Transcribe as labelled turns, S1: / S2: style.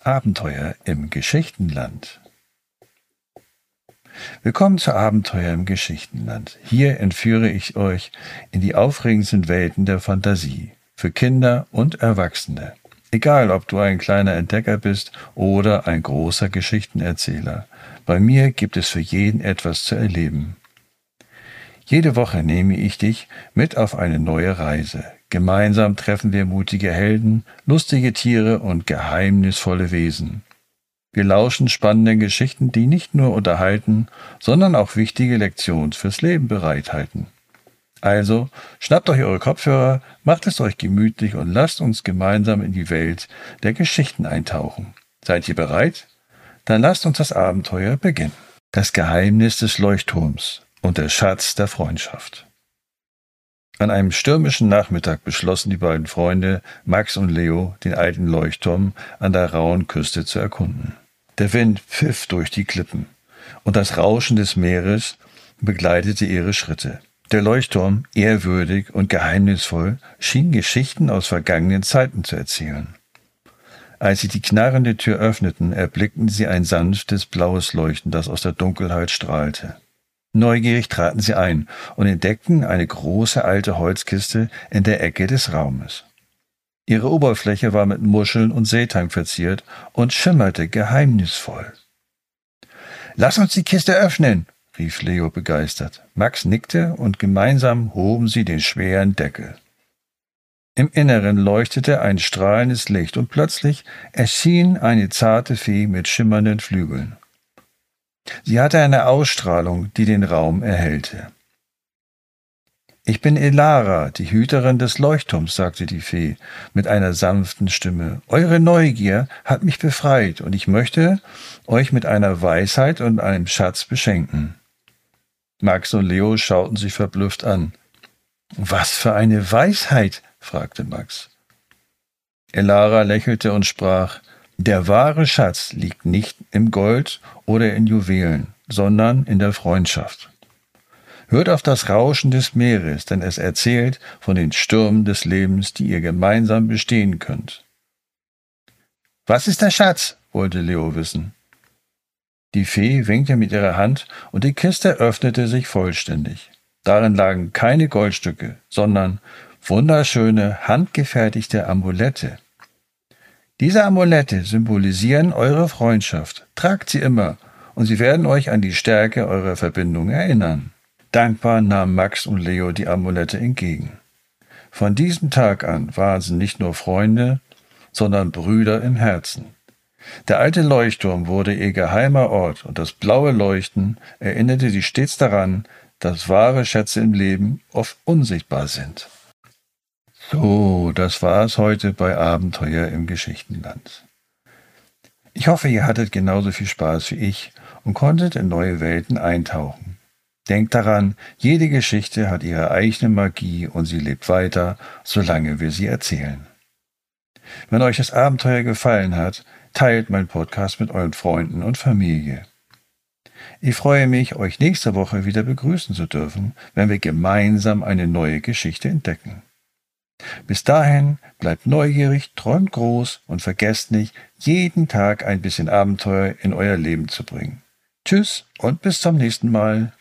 S1: Abenteuer im Geschichtenland. Willkommen zu Abenteuer im Geschichtenland. Hier entführe ich euch in die aufregendsten Welten der Fantasie, für Kinder und Erwachsene. Egal, ob du ein kleiner Entdecker bist oder ein großer Geschichtenerzähler. Bei mir gibt es für jeden etwas zu erleben. Jede Woche nehme ich dich mit auf eine neue Reise. Gemeinsam treffen wir mutige Helden, lustige Tiere und geheimnisvolle Wesen. Wir lauschen spannenden Geschichten, die nicht nur unterhalten, sondern auch wichtige Lektionen fürs Leben bereithalten. Also, schnappt euch eure Kopfhörer, macht es euch gemütlich und lasst uns gemeinsam in die Welt der Geschichten eintauchen. Seid ihr bereit? Dann lasst uns das Abenteuer beginnen. Das Geheimnis des Leuchtturms und der Schatz der Freundschaft. An einem stürmischen Nachmittag beschlossen die beiden Freunde, Max und Leo, den alten Leuchtturm an der rauen Küste zu erkunden. Der Wind pfiff durch die Klippen, und das Rauschen des Meeres begleitete ihre Schritte. Der Leuchtturm, ehrwürdig und geheimnisvoll, schien Geschichten aus vergangenen Zeiten zu erzählen. Als sie die knarrende Tür öffneten, erblickten sie ein sanftes, blaues Leuchten, das aus der Dunkelheit strahlte. Neugierig traten sie ein und entdeckten eine große alte Holzkiste in der Ecke des Raumes. Ihre Oberfläche war mit Muscheln und Seetang verziert und schimmerte geheimnisvoll. »Lass uns die Kiste öffnen«, rief Leo begeistert. Max nickte und gemeinsam hoben sie den schweren Deckel. Im Inneren leuchtete ein strahlendes Licht und plötzlich erschien eine zarte Fee mit schimmernden Flügeln. Sie hatte eine Ausstrahlung, die den Raum erhellte. »Ich bin Elara, die Hüterin des Leuchtturms«, sagte die Fee mit einer sanften Stimme. »Eure Neugier hat mich befreit, und ich möchte euch mit einer Weisheit und einem Schatz beschenken.« Max und Leo schauten sich verblüfft an. »Was für eine Weisheit?« fragte Max. Elara lächelte und sprach: »Der wahre Schatz liegt nicht im Gold oder in Juwelen, sondern in der Freundschaft. Hört auf das Rauschen des Meeres, denn es erzählt von den Stürmen des Lebens, die ihr gemeinsam bestehen könnt.« »Was ist der Schatz?« wollte Leo wissen. Die Fee winkte mit ihrer Hand, und die Kiste öffnete sich vollständig. Darin lagen keine Goldstücke, sondern wunderschöne, handgefertigte Amulette. Diese Amulette symbolisieren eure Freundschaft. Tragt sie immer, und sie werden euch an die Stärke eurer Verbindung erinnern. Dankbar nahmen Max und Leo die Amulette entgegen. Von diesem Tag an waren sie nicht nur Freunde, sondern Brüder im Herzen. Der alte Leuchtturm wurde ihr geheimer Ort, und das blaue Leuchten erinnerte sie stets daran, dass wahre Schätze im Leben oft unsichtbar sind. So, das war es heute bei Abenteuer im Geschichtenland. Ich hoffe, ihr hattet genauso viel Spaß wie ich und konntet in neue Welten eintauchen. Denkt daran, jede Geschichte hat ihre eigene Magie und sie lebt weiter, solange wir sie erzählen. Wenn euch das Abenteuer gefallen hat, teilt meinen Podcast mit euren Freunden und Familie. Ich freue mich, euch nächste Woche wieder begrüßen zu dürfen, wenn wir gemeinsam eine neue Geschichte entdecken. Bis dahin bleibt neugierig, träumt groß und vergesst nicht, jeden Tag ein bisschen Abenteuer in euer Leben zu bringen. Tschüss und bis zum nächsten Mal.